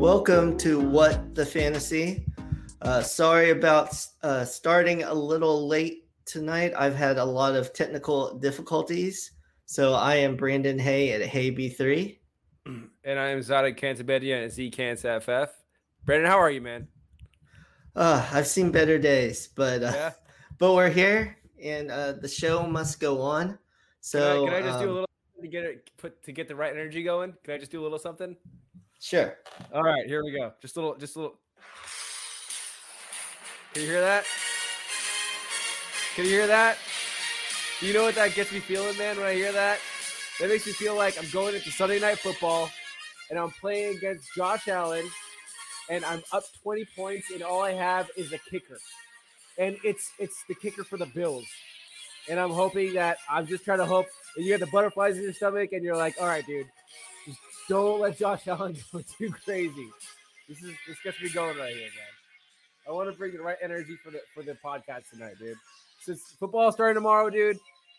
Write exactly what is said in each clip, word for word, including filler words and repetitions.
welcome to What the Fantasy. Uh, sorry about uh, starting a little late tonight. I've had a lot of technical difficulties. So I am Brandon Hay at Hay B three. And I am Zadok Cantabedia at Z Cants F F. Brandon, how are you, man? Uh, I've seen better days, but uh, Yeah. but we're here, and uh, the show must go on. So can I, can I just um, do a little to get it put to get the right energy going? Can I just do a little something? Sure. All right, here we go. Just a little, just a little. Can you hear that? Can you hear that? Do you know what that gets me feeling, man? When I hear that, that makes me feel like I'm going into Sunday Night Football, and I'm playing against Josh Allen, and I'm up twenty points, and all I have is a kicker, and it's it's the kicker for the Bills. And I'm hoping that I'm just trying to hope that you have the butterflies in your stomach and you're like, all right, dude, just don't let Josh Allen go too crazy. This is this gets me going right here, man. I want to bring the right energy for the for the podcast tonight, dude. Since football starting tomorrow, dude,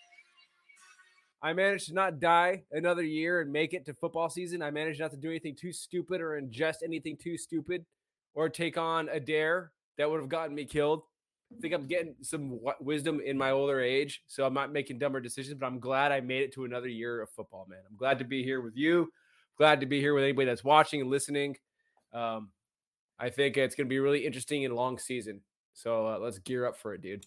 I managed to not die another year and make it to football season. I managed not to do anything too stupid or ingest anything too stupid or take on a dare that would have gotten me killed. I think I'm getting some w- wisdom in my older age, so I'm not making dumber decisions, but I'm glad I made it to another year of football, man. I'm glad to be here with you. Glad to be here with anybody that's watching and listening. Um, I think it's going to be a really interesting and long season. So uh, let's gear up for it, dude.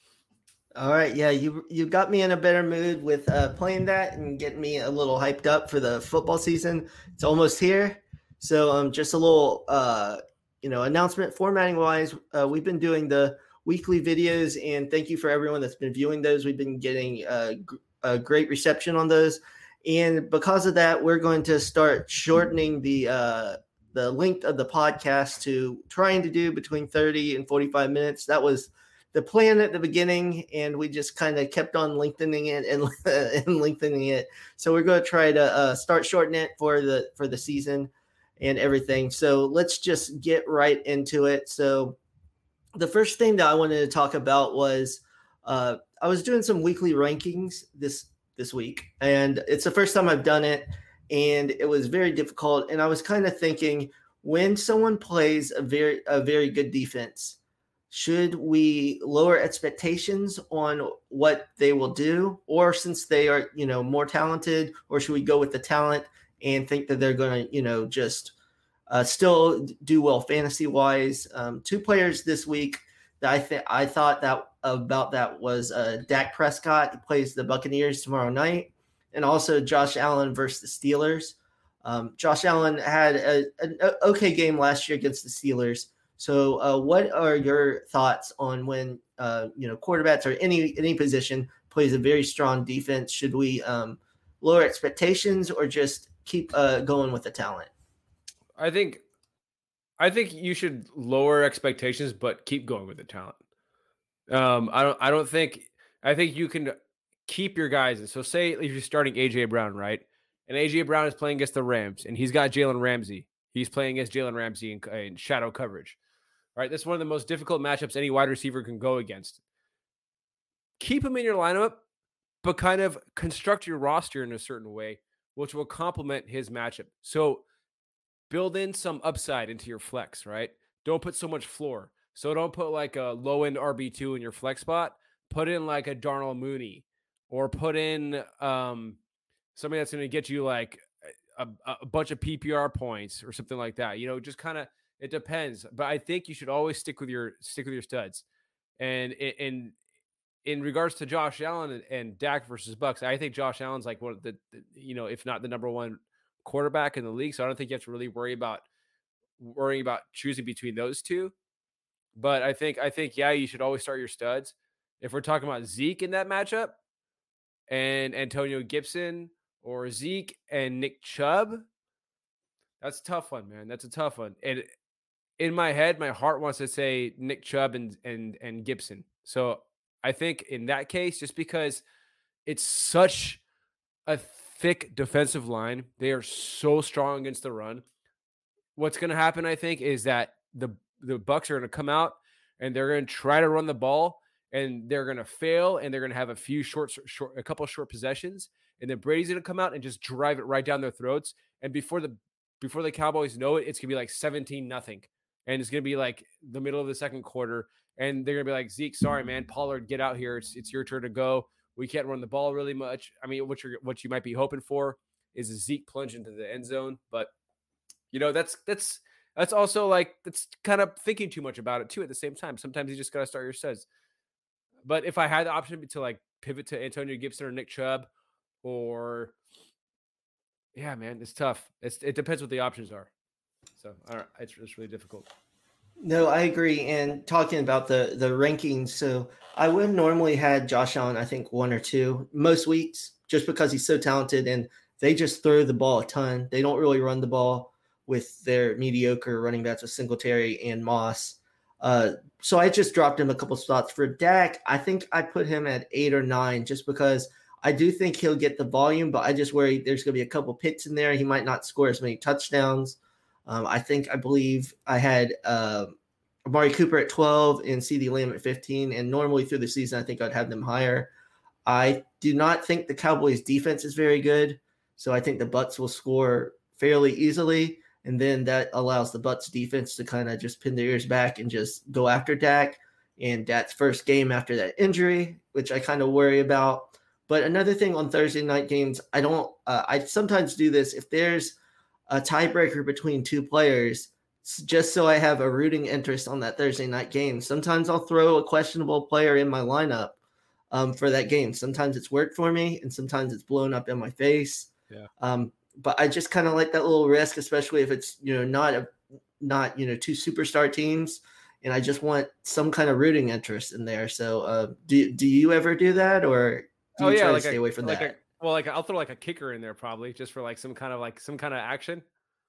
All right, yeah, you you got me in a better mood with uh, playing that and getting me a little hyped up for the football season. It's almost here, so um, just a little uh, you know announcement formatting wise. Uh, we've been doing the weekly videos, and thank you for everyone that's been viewing those. We've been getting uh, g- a great reception on those, and because of that, we're going to start shortening the uh, the length of the podcast to trying to do between thirty and forty-five minutes. That was the plan at the beginning, and we just kind of kept on lengthening it and, and lengthening it. So we're going to try to uh, start shortening it for the for the season and everything. So let's just get right into it. So the first thing that I wanted to talk about was uh, I was doing some weekly rankings this this week, and it's the first time I've done it, and it was very difficult. And I was kind of thinking, when someone plays a very a very good defense, should we lower expectations on what they will do, or since they are, you know, more talented, or should we go with the talent and think that they're going to, you know, just uh, still do well fantasy wise? Um, two players this week that I think I thought that about that was uh, Dak Prescott. He plays the Buccaneers tomorrow night, and also Josh Allen versus the Steelers. Um, Josh Allen had a, an okay game last year against the Steelers. So, uh, what are your thoughts on when uh, you know quarterbacks or any any position plays a very strong defense? Should we um, lower expectations or just keep uh, going with the talent? I think, I think you should lower expectations, but keep going with the talent. Um, I don't, I don't think, I think you can keep your guys. And so, say if you're starting A J Brown, right, and A J Brown is playing against the Rams, and he's got Jalen Ramsey. He's playing against Jalen Ramsey in, in shadow coverage. Right, that's one of the most difficult matchups any wide receiver can go against. Keep him in your lineup, but kind of construct your roster in a certain way, which will complement his matchup. So build in some upside into your flex, right? Don't put so much floor. So don't put like a low-end R B two in your flex spot. Put in like a Darnell Mooney, or put in um, somebody that's going to get you like a, a bunch of P P R points or something like that. You know, just kind of, it depends, but I think you should always stick with your stick with your studs. And in in regards to Josh Allen and, and Dak versus Bucks, I think Josh Allen's like one of the, the, you know, if not the number one quarterback in the league. So I don't think you have to really worry about worrying about choosing between those two. But I think I think yeah, you should always start your studs. If we're talking about Zeke in that matchup and Antonio Gibson, or Zeke and Nick Chubb, that's a tough one, man. That's a tough one. And in my head, my heart wants to say Nick Chubb and and and Gibson. So I think in that case, just because it's such a thick defensive line, they are so strong against the run. What's going to happen, I think, is that the the Bucks are going to come out and they're going to try to run the ball, and they're going to fail, and they're going to have a few short, short, a couple of short possessions, and then Brady's going to come out and just drive it right down their throats. And before the before the Cowboys know it, it's gonna be like seventeen nothing, and it's gonna be like the middle of the second quarter, and they're gonna be like, Zeke, sorry man, Pollard, get out here. It's it's your turn to go. We can't run the ball really much. I mean, what you what you might be hoping for is a Zeke plunge into the end zone, but you know that's that's that's also like that's kind of thinking too much about it too. At the same time, sometimes you just gotta start your studs. But if I had the option to like pivot to Antonio Gibson or Nick Chubb, or yeah, man, it's tough. It's, it depends what the options are. So I don't, it's, it's really difficult. No, I agree. And talking about the the rankings, so I would have normally had Josh Allen, I think one or two most weeks, just because he's so talented and they just throw the ball a ton. They don't really run the ball with their mediocre running backs with Singletary and Moss. Uh, so I just dropped him a couple spots. For Dak, I think I put him at eight or nine just because I do think he'll get the volume, but I just worry there's going to be a couple picks in there. He might not score as many touchdowns. Um, I think I believe I had uh, Amari Cooper at twelve and CeeDee Lamb at fifteen, and normally through the season I think I'd have them higher. I do not think the Cowboys' defense is very good, so I think the Bucs will score fairly easily. And then that allows the Bucs defense to kind of just pin their ears back and just go after Dak. And Dak's first game after that injury, which I kind of worry about. But another thing on Thursday night games, I don't. Uh, I sometimes do this if there's a tiebreaker between two players, just so I have a rooting interest on that Thursday night game. Sometimes I'll throw a questionable player in my lineup um, for that game. Sometimes it's worked for me, and sometimes it's blown up in my face. Yeah. Um, But I just kind of like that little risk, especially if it's, you know, not a, not, you know, two superstar teams. And I just want some kind of rooting interest in there. So uh, do do you ever do that, or do you oh, yeah, try like to stay a, away from like that? A, well, like I'll throw like a kicker in there probably just for like some kind of like some kind of action.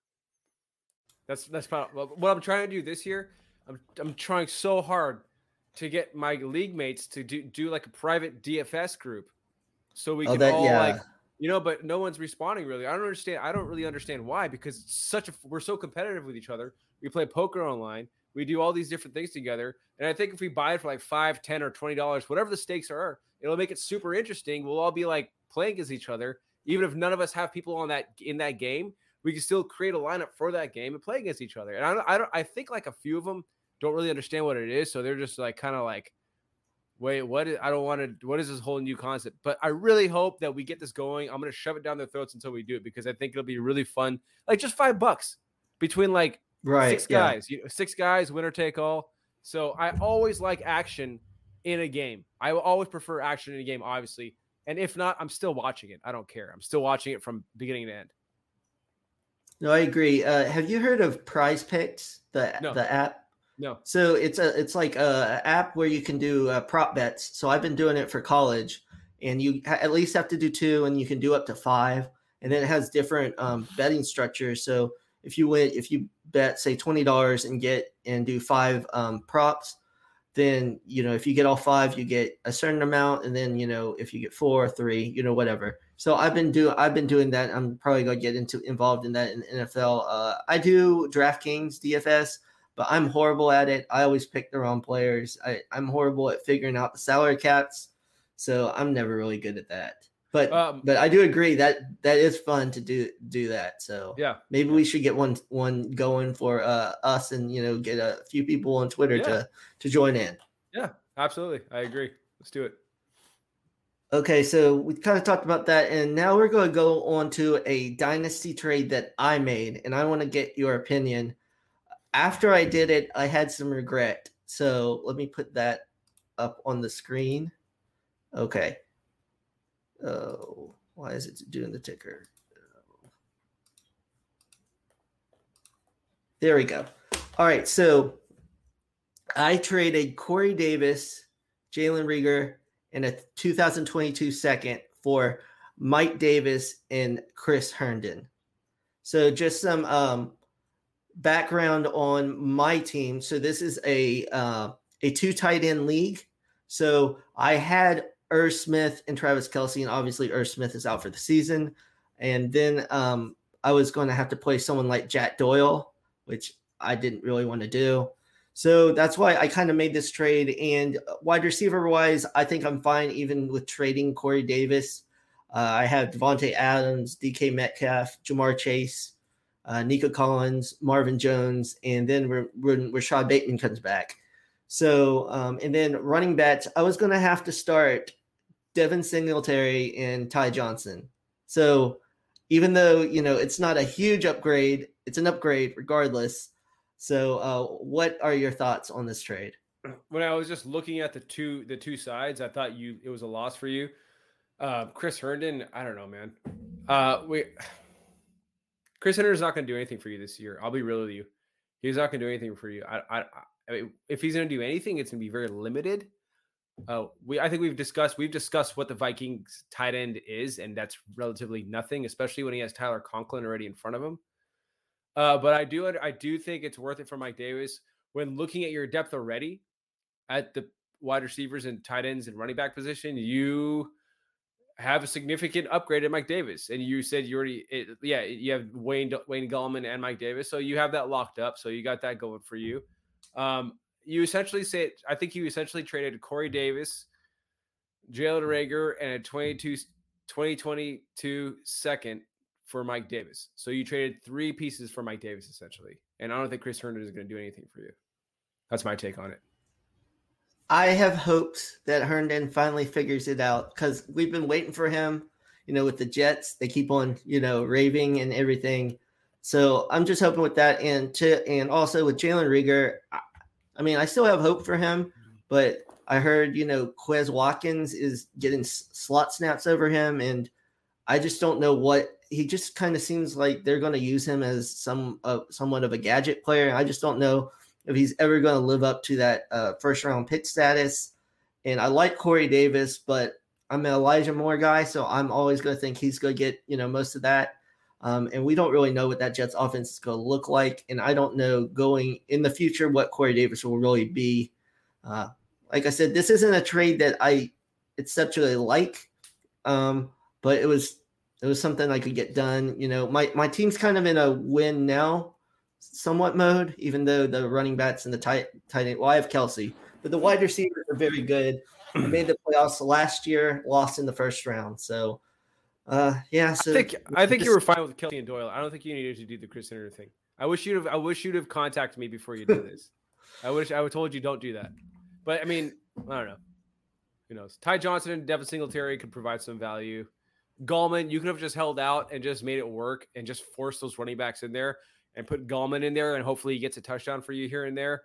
That's that's probably what I'm trying to do this year. I'm I'm trying so hard to get my league mates to do do like a private D F S group, so we Oh, can that- all yeah. like. You know, but no one's responding really. I don't understand. I don't really understand why, because it's such a we're so competitive with each other. We play poker online. We do all these different things together. And I think if we buy it for like five, ten, or twenty dollars, whatever the stakes are, it'll make it super interesting. We'll all be like playing against each other. Even if none of us have people on that in that game, we can still create a lineup for that game and play against each other. And I don't I don't I think like a few of them don't really understand what it is. So they're just like kind of like, wait, what is, I don't want to, what is this whole new concept? But I really hope that we get this going. I'm going to shove it down their throats until we do it, because I think it'll be really fun. Like just five bucks between like Right, six yeah. guys, you know, six guys, winner take all. So I always like action in a game. I will always prefer action in a game, obviously. And if not, I'm still watching it. I don't care. I'm still watching it from beginning to end. No, I agree. Uh, have you heard of Prize Picks, the No. the app? No. So it's a it's like a, a app where you can do uh, prop bets. So I've been doing it for college, and you ha- at least have to do two, and you can do up to five. And then it has different um, betting structures. So if you win, if you bet say twenty dollars and get and do five um, props, then you know if you get all five, you get a certain amount, and then you know if you get four or three, you know whatever. So I've been doing I've been doing that. I'm probably gonna get into involved in that in the N F L. Uh, I do DraftKings D F S. But I'm horrible at it. I always pick the wrong players. I, I'm horrible at figuring out the salary caps, so I'm never really good at that. But Um, but I do agree that that is fun to do do that. So yeah, maybe yeah. we should get one one going for uh, us, and you know get a few people on Twitter Yeah. to to join in. Yeah, absolutely. I agree. Let's do it. Okay, so we kind of talked about that, and now we're going to go on to a dynasty trade that I made, and I want to get your opinion. After I did it, I had some regret. So let me put that up on the screen. Okay. Oh, why is it doing the ticker? There we go. All right. So I traded Corey Davis, Jalen Reagor, and a two thousand twenty-two second for Mike Davis and Chris Herndon. So just some um, background on my team. So this is a uh, a two tight end league. So I had Irv Smith and Travis Kelce, and obviously Irv Smith is out for the season. And then um, I was going to have to play someone like Jack Doyle, which I didn't really want to do. So that's why I kind of made this trade. And wide receiver wise, I think I'm fine even with trading Corey Davis. Uh, I have Devontae Adams, D K Metcalf, Jamar Chase, uh, Nico Collins, Marvin Jones, and then when Rashad Bateman comes back. So, um, and then running backs, I was going to have to start Devin Singletary and Ty Johnson. So even though, you know, it's not a huge upgrade, it's an upgrade regardless. So uh, what are your thoughts on this trade? When I was just looking at the two the two sides, I thought you it was a loss for you. Uh, Chris Herndon, I don't know, man. Uh, we Chris Herndon's not going to do anything for you this year. I'll be real with you. He's not going to do anything for you. I, I, I mean, if he's going to do anything, it's going to be very limited. Uh, we I think we've discussed we've discussed what the Vikings tight end is, and that's relatively nothing, especially when he has Tyler Conklin already in front of him. Uh, but I do I do think it's worth it for Mike Davis when looking at your depth already at the wide receivers and tight ends and running back position. You have a significant upgrade at Mike Davis, and you said you already it, yeah you have Wayne Wayne Gallman and Mike Davis, so you have that locked up. So you got that going for you. Um, You essentially said, I think you essentially traded Corey Davis, Jalen Reagor, and a twenty-two, twenty twenty-two second for Mike Davis. So you traded three pieces for Mike Davis, essentially. And I don't think Chris Herndon is going to do anything for you. That's my take on it. I have hopes that Herndon finally figures it out because we've been waiting for him, you know, with the Jets. They keep on, you know, raving and everything. So I'm just hoping with that. And to, and also with Jalen Reagor, I, I mean, I still have hope for him, but I heard, you know, Quez Watkins is getting slot snaps over him. And I just don't know what he just kind of seems like they're going to use him as some, uh, somewhat of a gadget player. I just don't know if he's ever going to live up to that uh, first round pick status. And I like Corey Davis, but I'm an Elijah Moore guy. So I'm always going to think he's going to get, you know, most of that. Um, and we don't really know what that Jets offense is going to look like. And I don't know going in the future what Corey Davis will really be. Uh, like I said, this isn't a trade that I exceptionally like, um, but it was it was something I could get done. You know, my, my team's kind of in a win now somewhat mode, even though the running backs and the tight, tight end, well, I have Kelsey, but the wide receivers are very good. I made the playoffs last year, lost in the first round. So, Uh, yeah, so I think I think just, you were fine with Kelsey and Doyle. I don't think you needed to do the Chris Herndon thing. I wish you'd have. I wish you'd have contacted me before you did this. I wish I would told you don't do that. But I mean, I don't know. Who knows? Ty Johnson and Devin Singletary could provide some value. Gallman, you could have just held out and just made it work and just forced those running backs in there and put Gallman in there and hopefully he gets a touchdown for you here and there.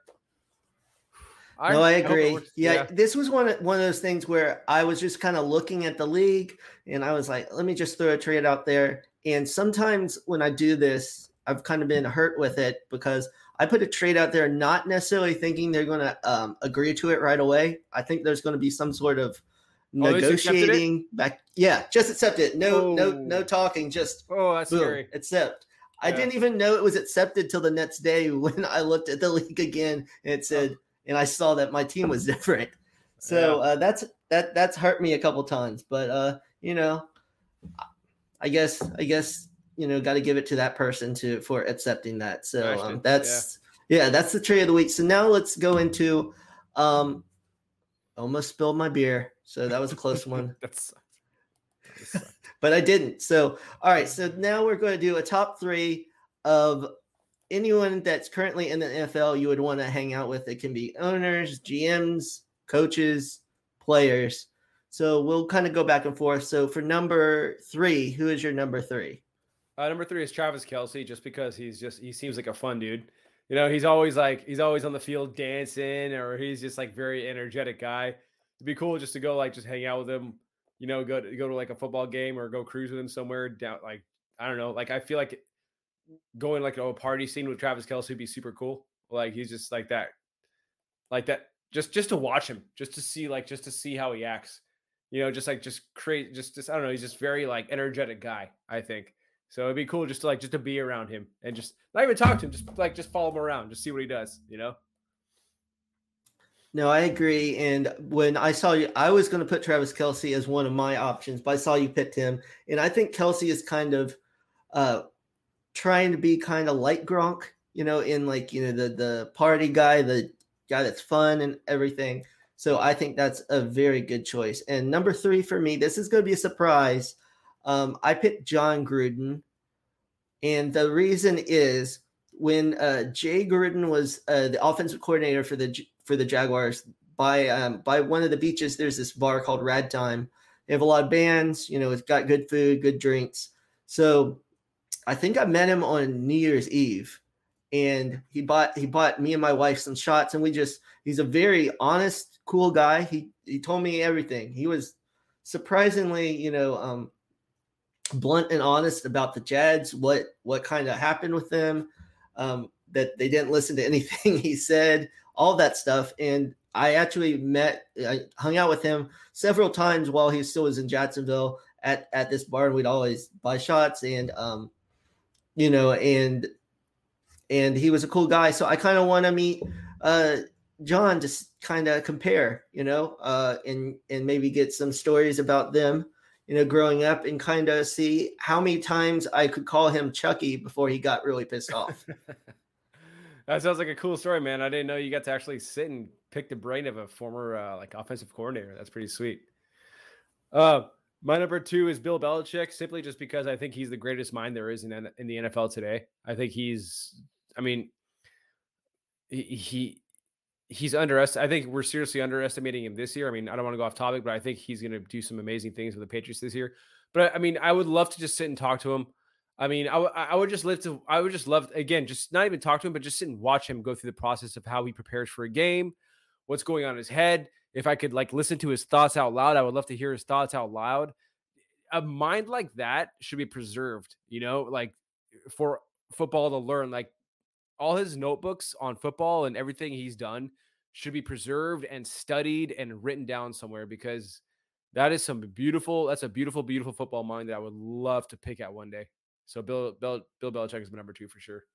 I, no, I agree. I yeah, yeah, this was one of, one of those things where I was just kind of looking at the league and I was like, let me just throw a trade out there. And sometimes when I do this, I've kind of been hurt with it because I put a trade out there not necessarily thinking they're going to um, agree to it right away. I think there's going to be some sort of oh, negotiating back. Yeah, just accept it. No, oh. no, no talking. Just oh, that's boom, scary. Accept. Yeah. I didn't even know it was accepted till the next day when I looked at the league again and it said. Oh. And I saw that my team was different. So uh, that's that that's hurt me a couple times. But uh, you know, I guess I guess you know, got to give it to that person to for accepting that. So um, that's yeah. yeah, that's the trade of the week. So now let's go into um, almost spilled my beer. So that was a close one. That's but I didn't. So all right. So now we're going to do a top three of anyone that's currently in the N F L you would want to hang out with. It can be owners, G Ms, coaches, players. So we'll kind of go back and forth. So for number three, who is your number three? Uh, number three is Travis Kelce, just because he's just he seems like a fun dude. You know, he's always like he's always on the field dancing, or he's just like very energetic guy. It'd be cool just to go like just hang out with him. You know, go to, go to like a football game or go cruise with him somewhere down. Like I don't know. Like I feel like going like a party scene with Travis Kelce would be super cool. Like he's just like that, like that. Just just to watch him, just to see like just to see how he acts. You know, just like just create just just I don't know. He's just very like energetic guy. I think so. It'd be cool just to like just to be around him and just not even talk to him. Just like just follow him around, just see what he does. You know. No, I agree. And when I saw you, I was going to put Travis Kelce as one of my options, but I saw you picked him, and I think Kelce is kind of. uh trying to be kind of like Gronk, you know, in like, you know, the, the party guy, the guy that's fun and everything. So I think that's a very good choice. And number three for me, this is going to be a surprise. Um, I picked John Gruden. And the reason is when uh, Jay Gruden was uh, the offensive coordinator for the for the Jaguars, by um, by one of the beaches, there's this bar called Ragtime. They have a lot of bands, you know, it's got good food, good drinks. So I think I met him on New Year's Eve, and he bought he bought me and my wife some shots, and we just he's a very honest, cool guy. He he told me everything. He was surprisingly, you know, um, blunt and honest about the Jags, what what kind of happened with them, um, that they didn't listen to anything he said, all that stuff. And I actually met, I hung out with him several times while he still was in Jacksonville at, at this bar, and we'd always buy shots, and um, you know, and and he was a cool guy. So I kind of want to meet uh, John, just kind of compare, you know, uh, and and maybe get some stories about them, you know, growing up, and kind of see how many times I could call him Chucky before he got really pissed off. That sounds like a cool story, man. I didn't know you got to actually sit and pick the brain of a former uh, like offensive coordinator. That's pretty sweet. Uh, my number two is Bill Belichick, simply just because I think he's the greatest mind there is in, in the N F L today. I think he's, I mean, he, he he's underestimated. I think we're seriously underestimating him this year. I mean, I don't want to go off topic, but I think he's going to do some amazing things with the Patriots this year. But I mean, I would love to just sit and talk to him. I mean, I, w- I would just live to, I would just love, again, just not even talk to him, but just sit and watch him go through the process of how he prepares for a game, what's going on in his head. If I could like listen to his thoughts out loud, I would love to hear his thoughts out loud. A mind like that should be preserved, you know, like for football to learn, like all his notebooks on football and everything he's done should be preserved and studied and written down somewhere, because that is some beautiful, that's a beautiful, beautiful football mind that I would love to pick at one day. So Bill, Bill, Bill Belichick is my number two for sure.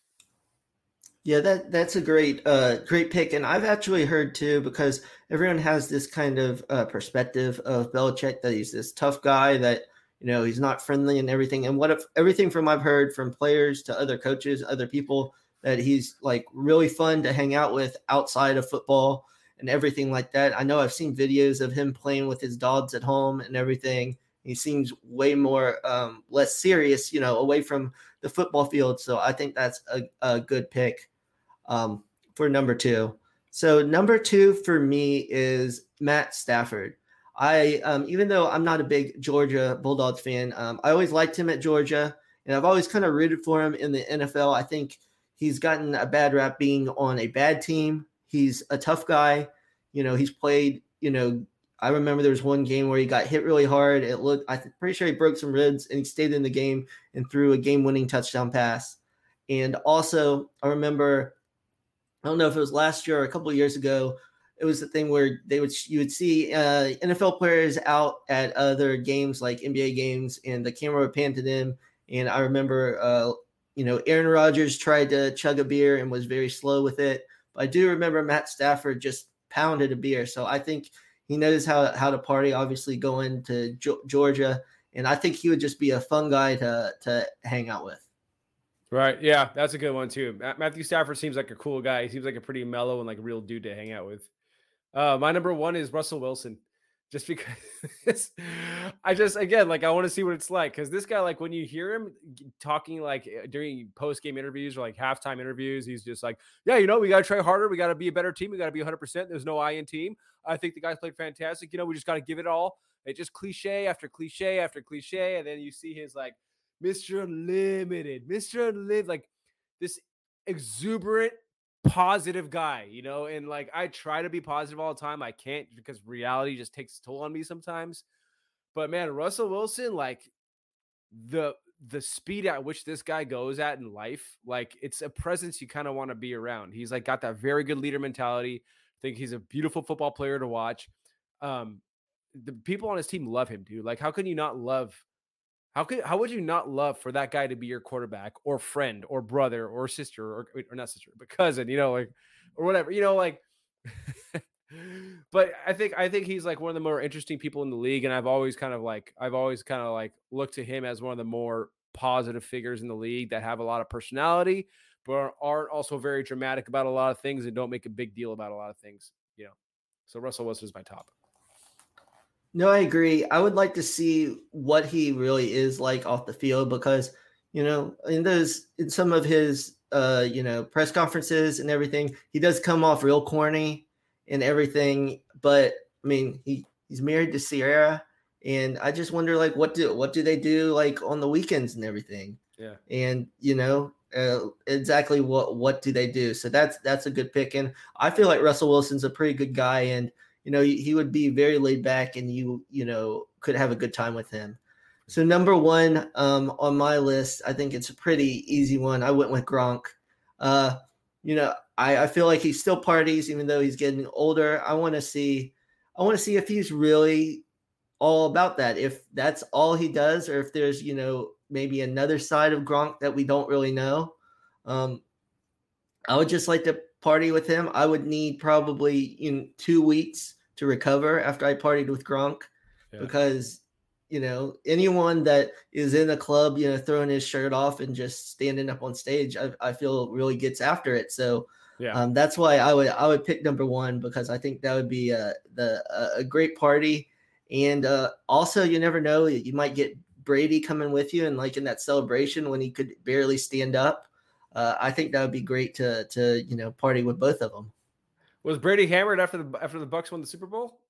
Yeah, that that's a great uh, great pick, and I've actually heard too, because everyone has this kind of uh, perspective of Belichick, that he's this tough guy, that you know he's not friendly and everything. And what if everything from I've heard from players to other coaches, other people, that he's like really fun to hang out with outside of football and everything like that. I know I've seen videos of him playing with his dogs at home and everything. He seems way more um, less serious, you know, away from the football field. So I think that's a, a good pick um, for number two. So number two for me is Matt Stafford. I, um, even though I'm not a big Georgia Bulldogs fan, um, I always liked him at Georgia, and I've always kind of rooted for him in the N F L. I think he's gotten a bad rap being on a bad team. He's a tough guy. You know, he's played, you know, I remember there was one game where he got hit really hard. It looked, I'm pretty sure he broke some ribs, and he stayed in the game and threw a game-winning touchdown pass. And also, I remember, I don't know if it was last year or a couple of years ago, it was the thing where they would you would see uh, N F L players out at other games like N B A games, and the camera would pan to them. And I remember, uh, you know, Aaron Rodgers tried to chug a beer and was very slow with it. But I do remember Matt Stafford just pounded a beer. So I think he knows how, how to party, obviously going to G- Georgia. And I think he would just be a fun guy to to hang out with. Right. Yeah, that's a good one too. Matthew Stafford seems like a cool guy. He seems like a pretty mellow and like a real dude to hang out with. Uh, my number one is Russell Wilson, just because I just, again, like I want to see what it's like. Cause this guy, like when you hear him talking, like during post game interviews or like halftime interviews, he's just like, yeah, you know, we got to try harder. We got to be a better team. We got to be one hundred percent. There's no I in team. I think the guys played fantastic. You know, we just got to give it all. It's just cliche after cliche after cliche. And then you see his like Mister Unlimited, Mister Unlimited, like this exuberant, positive guy, you know, and like I try to be positive all the time. I can't, because reality just takes a toll on me sometimes. But man, Russell Wilson, like the the speed at which this guy goes at in life, like it's a presence you kind of want to be around. He's like got that very good leader mentality. I think he's a beautiful football player to watch. Um, the people on his team love him, dude. Like, how can you not love? How could how would you not love for that guy to be your quarterback or friend or brother or sister or, or not sister but cousin, you know, like or whatever, you know, like. But I think I think he's like one of the more interesting people in the league, and I've always kind of like I've always kind of like looked to him as one of the more positive figures in the league that have a lot of personality, but aren't also very dramatic about a lot of things and don't make a big deal about a lot of things, you know. So Russell Wilson is my top. No, I agree. I would like to see what he really is like off the field, because, You know, in those in some of his uh, you know, press conferences and everything, he does come off real corny and everything. But I mean, he he's married to Sierra, and I just wonder like what do what do they do like on the weekends and everything? Yeah. And you know, uh, exactly what what do they do? So that's that's a good pick, and I feel like Russell Wilson's a pretty good guy, and you know, he, he would be very laid back, and you you know could have a good time with him. So number one um, on my list, I think it's a pretty easy one. I went with Gronk. Uh, you know, I, I feel like he still parties even though he's getting older. I want to see, I want to see if he's really all about that. If that's all he does, or if there's you know maybe another side of Gronk that we don't really know. Um, I would just like to party with him. I would need probably in two weeks to recover after I partied with Gronk, yeah. because you know anyone that is in a club, you know, throwing his shirt off and just standing up on stage, I, I feel really gets after it. So yeah, um, that's why I would I would pick number one, because I think that would be a the a great party, and uh, also you never know, you might get Brady coming with you, and like in that celebration when he could barely stand up. Uh, I think that would be great to to you know party with both of them. Was Brady hammered after the after the Bucs won the Super Bowl?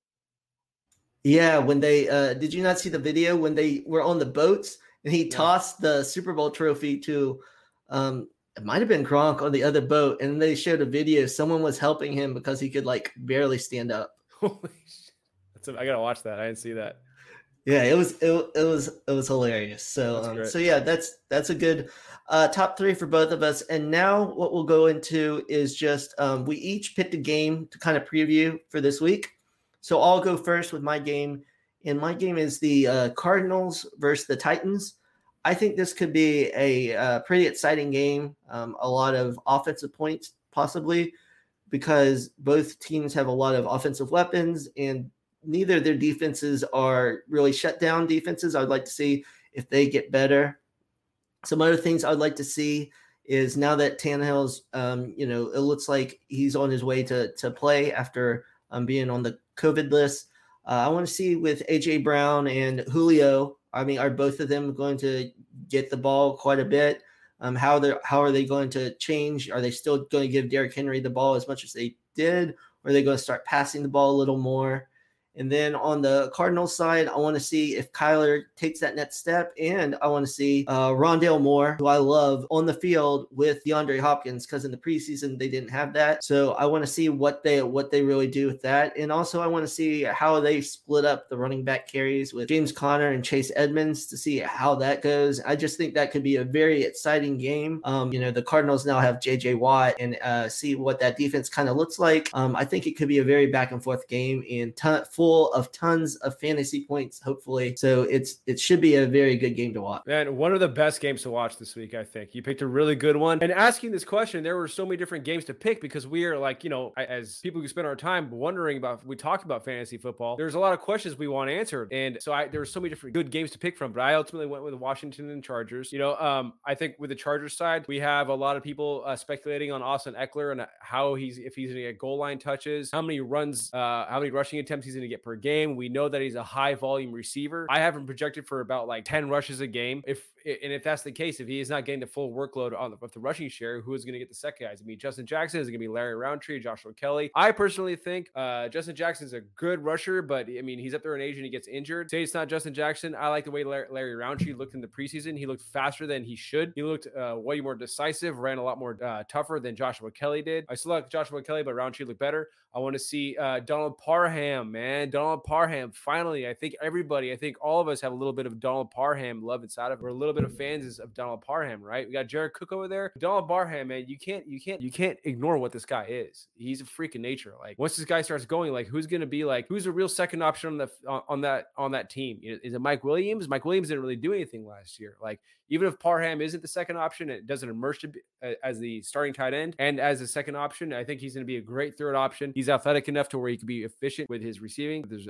Yeah, when they uh, did you not see the video when they were on the boats and he yeah. tossed the Super Bowl trophy to um, it might have been Gronk on the other boat, and they showed a video. Someone was helping him because he could like barely stand up. Holy shit! That's a, I gotta watch that. I didn't see that. Yeah, it was it, it was it was hilarious. So um, so yeah, that's that's a good uh, top three for both of us. And now what we'll go into is just um, we each picked a game to kind of preview for this week. So I'll go first with my game, and my game is the uh, Cardinals versus the Titans. I think this could be a uh, pretty exciting game. Um, a lot of offensive points possibly, because both teams have a lot of offensive weapons, and neither of their defenses are really shut down defenses. I'd like to see if they get better. Some other things I'd like to see is now that Tannehill's, um, you know, it looks like he's on his way to to play after um, being on the COVID list. Uh, I want to see with A J Brown and Julio. I mean, are both of them going to get the ball quite a bit? Um, how they how are they going to change? Are they still going to give Derrick Henry the ball as much as they did, or are they going to start passing the ball a little more? And then on the Cardinals side, I want to see if Kyler takes that next step. And I want to see uh, Rondale Moore, who I love, on the field with DeAndre Hopkins, because in the preseason they didn't have that. So I want to see what they what they really do with that. And also I want to see how they split up the running back carries with James Conner and Chase Edmonds to see how that goes. I just think that could be a very exciting game. Um, you know, the Cardinals now have J J Watt, and uh, see what that defense kind of looks like. Um, I think it could be a very back and forth game and ton, full of tons of fantasy points, hopefully. So it's it should be a very good game to watch. Man, one of the best games to watch this week, I think. You picked a really good one. And asking this question, there were so many different games to pick because we are like, you know, as people who spend our time wondering about, we talk about fantasy football, there's a lot of questions we want answered. And so I there were so many different good games to pick from, but I ultimately went with the Washington and Chargers. You know, um, I think with the Chargers side, we have a lot of people uh, speculating on Austin Eckler and how he's, if he's going to get goal line touches, how many runs, uh, how many rushing attempts he's going to get per game. We know that he's a high volume receiver. I have him projected for about like ten rushes a game. If and if that's the case, if he is not getting the full workload on the, of the rushing share, who is going to get the second guys? I mean, Justin Jackson, is it going to be Larry Roundtree, Joshua Kelly? I personally think uh, Justin Jackson is a good rusher, but I mean, he's up there in age and he gets injured. Say it's not Justin Jackson. I like the way Larry, Larry Roundtree looked in the preseason. He looked faster than he should. He looked uh, way more decisive, ran a lot more uh, tougher than Joshua Kelly did. I still like Joshua Kelly, but Roundtree looked better. I want to see uh, Donald Parham, man. Donald Parham, finally. I think everybody, I think all of us have a little bit of Donald Parham love inside of it. We're a little bit of fans of Donald Parham, right? We got Jared Cook over there. Donald Parham, man, you can't, you can't, you can't ignore what this guy is. He's a freak of nature. Like once this guy starts going, like who's going to be like, who's a real second option on the on, on that on that team? Is it Mike Williams? Mike Williams didn't really do anything last year. Like even if Parham isn't the second option, it doesn't emerge to be, uh, as the starting tight end and as a second option. I think he's going to be a great third option. He's athletic enough to where he can be efficient with his receiving, with his uh,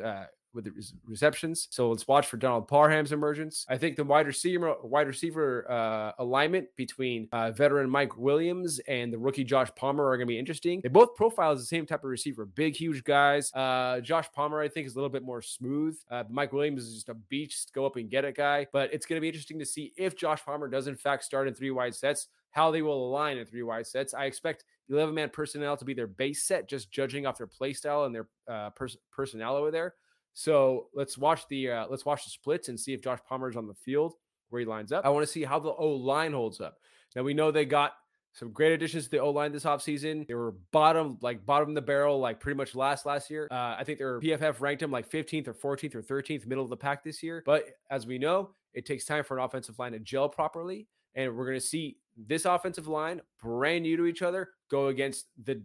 with the receptions. So let's watch for Donald Parham's emergence. I think the wide receiver wide receiver uh, alignment between uh, veteran Mike Williams and the rookie Josh Palmer are going to be interesting. They both profile as the same type of receiver, big, huge guys. Uh, Josh Palmer, I think, is a little bit more smooth. Uh, Mike Williams is just a beast, go up and get it guy. But it's going to be interesting to see if Josh Palmer does in fact start in three wide sets, how they will align in three wide sets. I expect eleven man personnel to be their base set, just judging off their play style and their uh, pers- personnel over there. So let's watch the uh, let's watch the splits and see if Josh Palmer is on the field where he lines up. I want to see how the O-line holds up. Now we know they got some great additions to the O-line this offseason. They were bottom, like bottom of the barrel, like pretty much last last year. Uh, I think their P F F ranked them like fifteenth or fourteenth or thirteenth, middle of the pack this year. But as we know, it takes time for an offensive line to gel properly. And we're going to see this offensive line, brand new to each other, go against the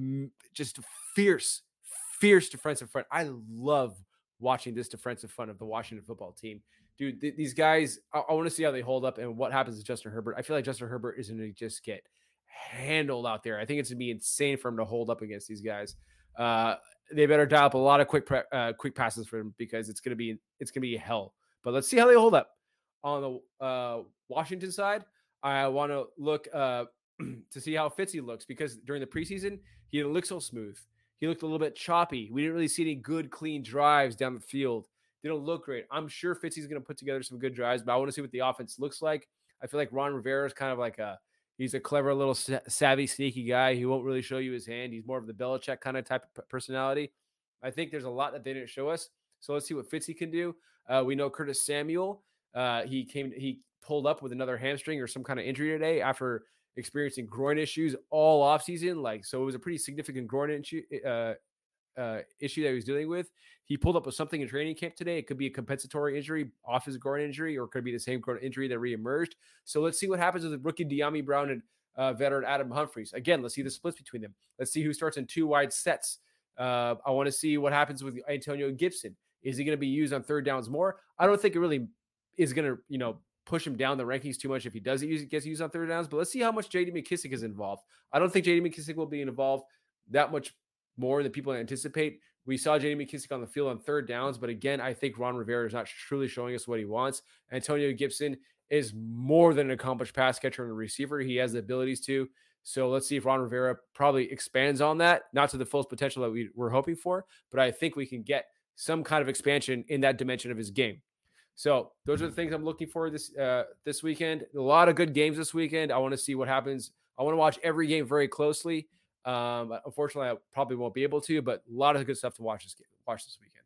just fierce, fierce defensive front. I love watching this defensive front of the Washington football team. Dude, th- these guys, I, I want to see how they hold up and what happens to Justin Herbert. I feel like Justin Herbert is going to just get handled out there. I think it's going to be insane for him to hold up against these guys. Uh, they better dial up a lot of quick pre- uh, quick passes for him because it's going to be it's going to be hell. But let's see how they hold up. On the uh, Washington side, I want to look uh, to see how Fitzy looks because during the preseason, he didn't look so smooth. He looked a little bit choppy. We didn't really see any good, clean drives down the field. They don't look great. I'm sure Fitzy's going to put together some good drives, but I want to see what the offense looks like. I feel like Ron Rivera is kind of like a he's a clever little savvy, sneaky guy. He won't really show you his hand. He's more of the Belichick kind of type of personality. I think there's a lot that they didn't show us. So let's see what Fitzy can do. Uh, we know Curtis Samuel. Uh, he came. He pulled up with another hamstring or some kind of injury today after experiencing groin issues all offseason. Like, so it was a pretty significant groin issue, uh, uh, issue that he was dealing with. He pulled up with something in training camp today. It could be a compensatory injury off his groin injury, or it could be the same groin injury that reemerged. So let's see what happens with the rookie De'Ami Brown and uh, veteran Adam Humphries. Again, let's see the splits between them. Let's see who starts in two wide sets. Uh, I want to see what happens with Antonio Gibson. Is he going to be used on third downs more? I don't think it really is going to, you know, push him down the rankings too much if he does use gets used on third downs. But let's see how much J D McKissic is involved. I don't think J D McKissic will be involved that much more than people anticipate. We saw J D McKissic on the field on third downs, but again, I think Ron Rivera is not truly showing us what he wants. Antonio Gibson is more than an accomplished pass catcher and a receiver. He has the abilities to. So let's see if Ron Rivera probably expands on that, not to the fullest potential that we were hoping for, but I think we can get some kind of expansion in that dimension of his game. So those are the things I'm looking for this uh, this weekend. A lot of good games this weekend. I want to see what happens. I want to watch every game very closely. Um, unfortunately, I probably won't be able to, but a lot of good stuff to watch this game, watch this weekend.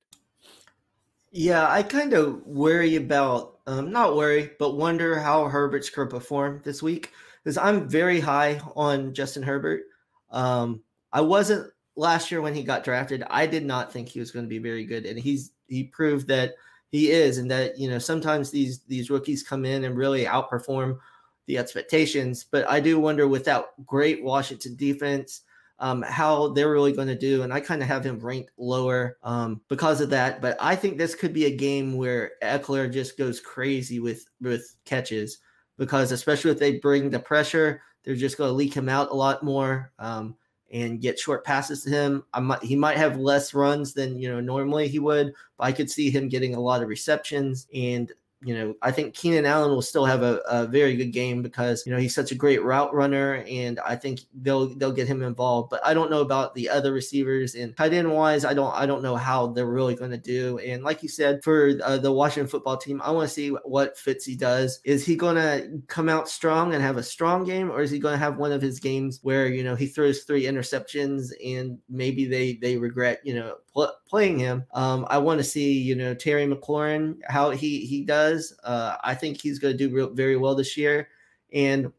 Yeah, I kind of worry about, um, not worry, but wonder how Herbert's going to perform this week because I'm very high on Justin Herbert. Um, I wasn't last year when he got drafted. I did not think he was going to be very good, and he's he proved that he is, and that, you know, sometimes these these rookies come in and really outperform the expectations. But I do wonder, without great Washington defense, um, how they're really going to do. And I kind of have him ranked lower um, because of that. But I think this could be a game where Eckler just goes crazy with with catches, because especially if they bring the pressure, they're just going to leak him out a lot more. Um, and get short passes to him. I might, he might have less runs than, you know, normally he would, but I could see him getting a lot of receptions. And, you know, I think Keenan Allen will still have a, a very good game because, you know, he's such a great route runner, and I think they'll they'll get him involved. But I don't know about the other receivers, and tight end wise, I don't I don't know how they're really going to do. And like you said, for uh, the Washington football team, I want to see what Fitzy does. Is he going to come out strong and have a strong game, or is he going to have one of his games where, you know, he throws three interceptions and maybe they they regret, you know, pl- playing him? Um, I want to see, you know, Terry McLaurin, how he he does. Uh, I think he's going to do real, very well this year. And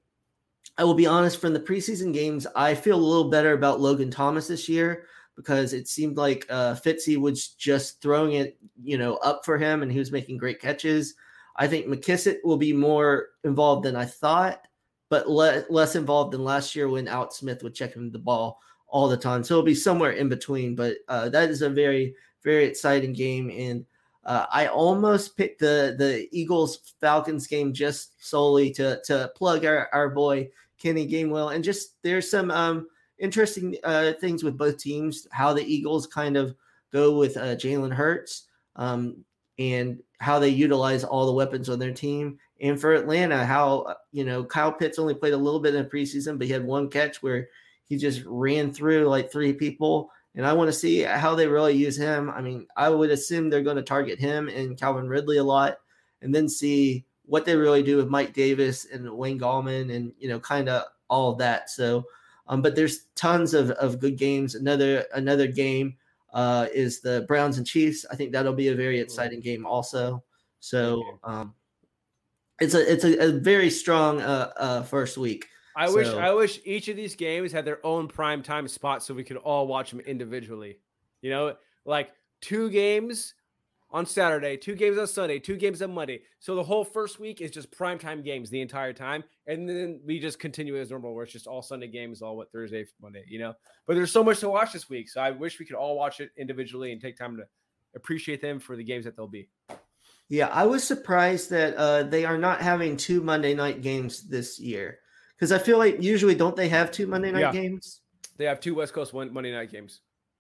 I will be honest, from the preseason games, I feel a little better about Logan Thomas this year because it seemed like uh, Fitzy was just throwing it, you know, up for him, and he was making great catches. I think McKissic will be more involved than I thought, but le- less involved than last year when Alex Smith would check him the ball all the time. So it'll be somewhere in between, but uh, that is a very, very exciting game. And Uh, I almost picked the the Eagles Falcons game just solely to to plug our, our boy Kenny Gainwell, and just there's some um, interesting uh, things with both teams. How the Eagles kind of go with uh, Jalen Hurts. um, and how they utilize all the weapons on their team. And for Atlanta, how, you know, Kyle Pitts only played a little bit in the preseason, but he had one catch where he just ran through like three people. And I want to see how they really use him. I mean, I would assume they're going to target him and Calvin Ridley a lot, and then see what they really do with Mike Davis and Wayne Gallman and, you know, kind of all of that. So, um, but there's tons of, of good games. Another, another game uh, is the Browns and Chiefs. I think that'll be a very exciting game also. So um, it's a, it's a, a very strong uh, uh, first week. I so, wish, I wish each of these games had their own prime time spot so we could all watch them individually. You know, like two games on Saturday, two games on Sunday, two games on Monday. So the whole first week is just primetime games the entire time. And then we just continue as normal where it's just all Sunday games, all what Thursday, Monday, you know. But there's so much to watch this week. So I wish we could all watch it individually and take time to appreciate them for the games that they'll be. Yeah, I was surprised that uh, they are not having two Monday night games this year. Because I feel like usually don't they have two Monday night yeah. games? They have two West Coast one Monday night games.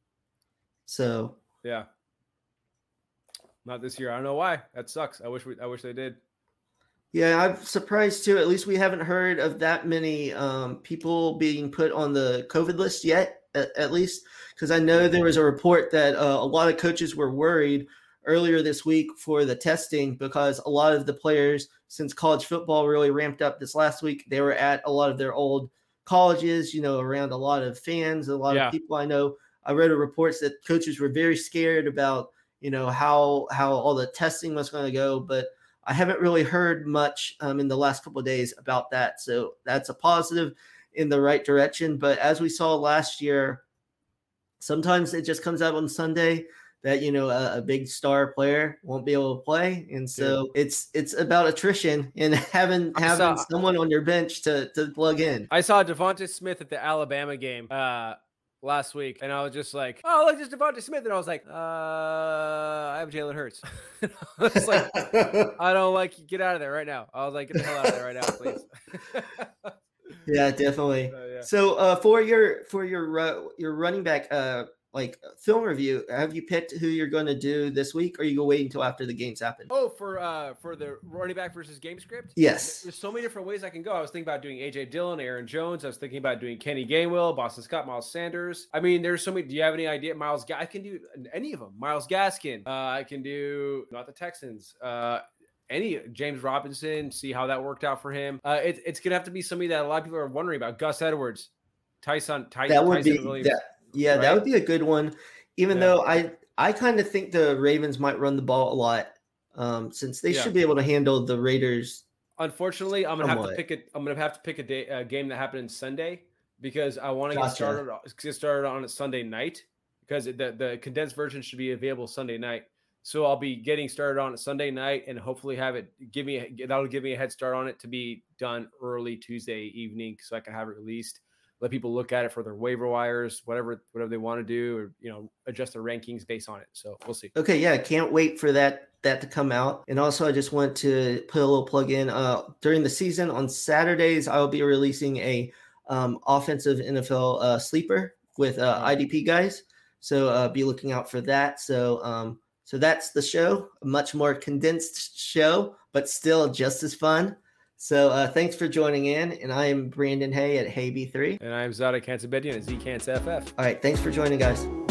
So yeah. Not this year. I don't know why. That sucks. I wish we. I wish they did. Yeah, I'm surprised too. At least we haven't heard of that many um, people being put on the COVID list yet. At, at least, because I know there was a report that uh, a lot of coaches were worried earlier this week for the testing because a lot of the players, since college football really ramped up this last week, they were at a lot of their old colleges. You know, around a lot of fans, a lot yeah. of people I know. I read a reports that coaches were very scared about, you know, how how all the testing was going to go, but I haven't really heard much um, in the last couple of days about that. So that's a positive in the right direction. But as we saw last year, sometimes it just comes out on Sunday that, you know, a, a big star player won't be able to play, and so yeah. it's it's about attrition and having I having saw, someone on your bench to to plug in. I saw Devonta Smith at the Alabama game uh, last week, and I was just like, "Oh, look, just Devonta Smith," and I was like, "Uh, I have Jalen Hurts." I was like, "I don't like get out of there right now." I was like, "Get the hell out of there right now, please." Yeah, definitely. Uh, yeah. So uh, for your for your uh, your running back uh, like film review, have you picked who you're going to do this week, or are you go wait until after the games happen? Oh, for uh for the running back versus game script? Yes. There's so many different ways I can go. I was thinking about doing A J Dillon, Aaron Jones. I was thinking about doing Kenny Gainwell, Boston Scott, Miles Sanders. I mean, there's so many. Do you have any idea? Miles, I can do any of them. Miles Gaskin. Uh, I can do not the Texans. Uh, any James Robinson. See how that worked out for him. Uh, it, it's gonna have to be somebody that a lot of people are wondering about. Gus Edwards, Tyson. Ty, that would Tyson be Williams, that, yeah, right? That would be a good one. Even yeah. though I I kind of think the Ravens might run the ball a lot, um, since they yeah. should be able to handle the Raiders. Unfortunately, I'm gonna somewhat. have to pick it. I'm gonna have to pick a day a game that happened Sunday because I want to gotcha. get started get started on a Sunday night because the the condensed version should be available Sunday night. So I'll be getting started on a Sunday night and hopefully have it give me that'll give me a head start on it to be done early Tuesday evening so I can have it released. Let people look at it for their waiver wires, whatever, whatever they want to do, or, you know, adjust their rankings based on it. So we'll see. Okay. Yeah. Can't wait for that, that to come out. And also I just want to put a little plug in uh, during the season on Saturdays, I'll be releasing a um, offensive N F L uh, sleeper with uh, I D P guys. So uh, be looking out for that. So, um, so that's the show, a much more condensed show, but still just as fun. So uh, thanks for joining in, and I am Brandon Hay at Hay B three. And I'm Zada Cantabedian at Z Cants F F. All right, thanks for joining, guys.